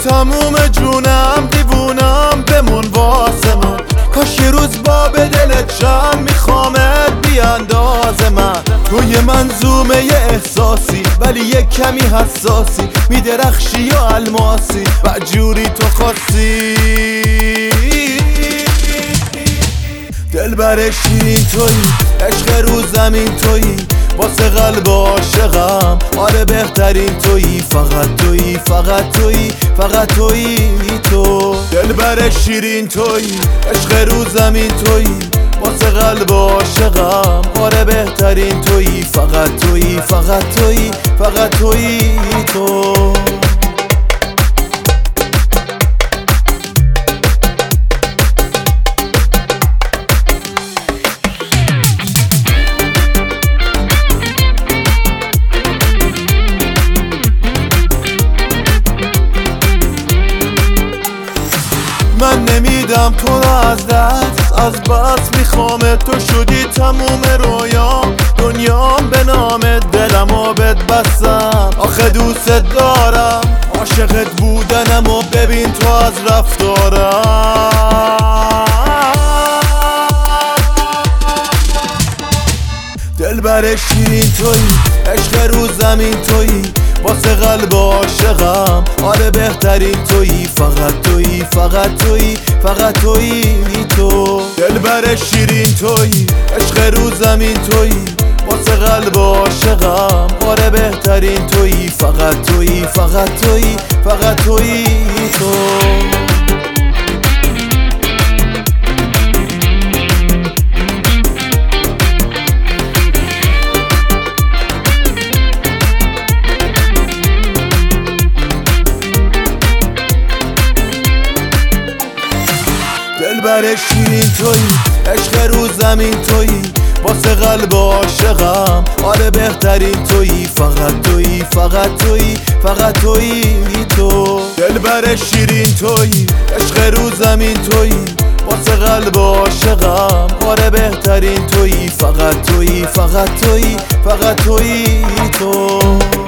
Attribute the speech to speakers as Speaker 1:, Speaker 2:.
Speaker 1: تموم جونم دیوونم بمون واسه من، کاش یه روز با به دلت شم میخوامت بی انداز من. تو یه منظومه یه احساسی ولی یه کمی حساسی، میدرخشی یا الماسی و جوری تو خاصی. دلبر شیرین تویی، عشق رو زمین تویی، واسه قلب عاشقم آره بهترین تویی. فقط تویی فقط تویی فقط تویی تو. دلبر شیرین تویی، عشق رو زمین تویی، واسه قلب عاشقم آره بهترین تویی. فقط تویی فقط تویی فقط تویی تو. من نمیدم تو رو از دست، از بس میخوامت. تو شدی تموم رویام، دنیام به نامت، دلمو بهت بستم. آخه دوست دارم، عاشقت بودنم و ببین تو از رفتارم. دلبر شیرین تویی، عشق رو زمین تویی، واسه قلب عاشقم آره بهترین تویی. فقط تویی فقط تویی فقط تویی تو. دلبر شیرین تویی، عشق رو زمین تویی، واسه قلب عاشقم آره بهترین تویی. فقط تویی فقط تویی فقط تویی تو. دلبر شیرین تویی، عشق رو زمین تویی، واسه قلب عاشقم آره بهترین تویی. فقط تویی فقط تویی فقط تویی تو. دلبر شیرین تویی، عشق رو زمین تویی، واسه قلب عاشقم آره بهترین تویی. فقط تویی فقط تویی فقط تویی تو.